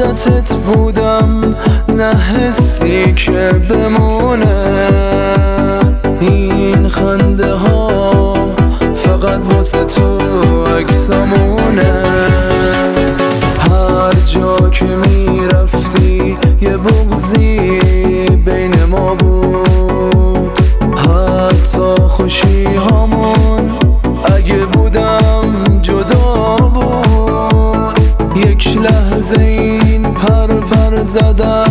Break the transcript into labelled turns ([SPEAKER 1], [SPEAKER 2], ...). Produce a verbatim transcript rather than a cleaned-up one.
[SPEAKER 1] عادتت بودم، نه حسی که بمونه. این خنده ها فقط واسه تو عکسامونه. هر جا که میرفتی یه بغضی بین ما بود، حتی خوشی هامون اگه بودم جدا بود. یک لحظه این پر پر زدم